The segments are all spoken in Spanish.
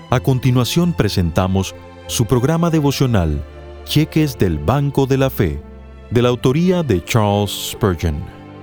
A continuación presentamos su programa devocional, Cheques del Banco de la Fe, de la autoría de Charles Spurgeon.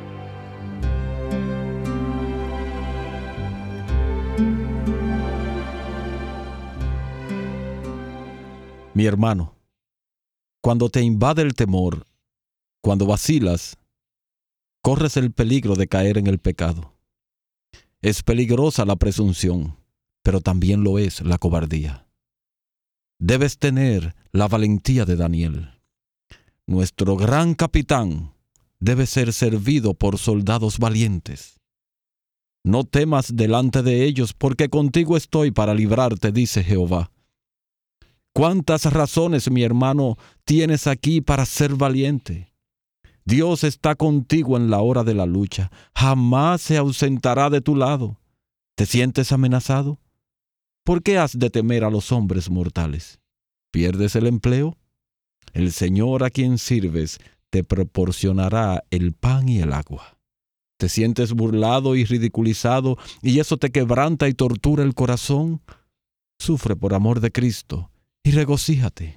Mi hermano, cuando te invade el temor, cuando vacilas, corres el peligro de caer en el pecado. Es peligrosa la presunción, pero también lo es la cobardía. Debes tener la valentía de Daniel. Nuestro gran capitán debe ser servido por soldados valientes. No temas delante de ellos, porque contigo estoy para librarte, dice Jehová. ¿Cuántas razones, mi hermano, tienes aquí para ser valiente? Dios está contigo en la hora de la lucha. Jamás se ausentará de tu lado. ¿Te sientes amenazado? ¿Por qué has de temer a los hombres mortales? ¿Pierdes el empleo? El Señor a quien sirves te proporcionará el pan y el agua. ¿Te sientes burlado y ridiculizado y eso te quebranta y tortura el corazón? Sufre por amor de Cristo y regocíjate.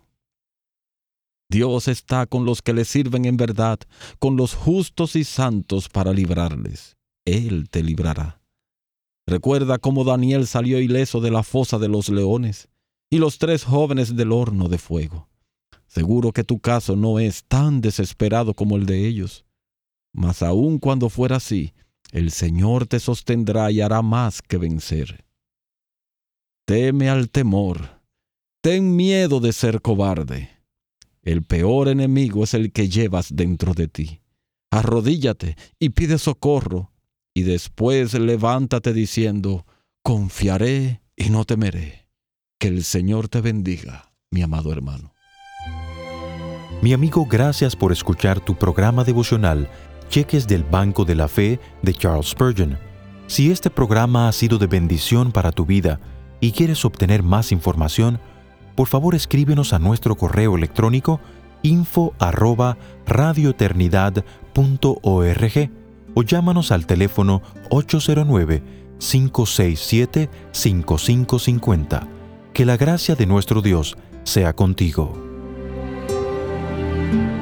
Dios está con los que le sirven en verdad, con los justos y santos para librarles. Él te librará. Recuerda cómo Daniel salió ileso de la fosa de los leones y los 3 jóvenes del horno de fuego. Seguro que tu caso no es tan desesperado como el de ellos, mas aun cuando fuera así, el Señor te sostendrá y hará más que vencer. Teme al temor. Ten miedo de ser cobarde. El peor enemigo es el que llevas dentro de ti. Arrodíllate y pide socorro, y después levántate diciendo, confiaré y no temeré. Que el Señor te bendiga, mi amado hermano. Mi amigo, gracias por escuchar tu programa devocional, Cheques del Banco de la Fe, de Charles Spurgeon. Si este programa ha sido de bendición para tu vida y quieres obtener más información, por favor escríbenos a nuestro correo electrónico info@radioeternidad.org o llámanos al teléfono 809-567-5550. Que la gracia de nuestro Dios sea contigo.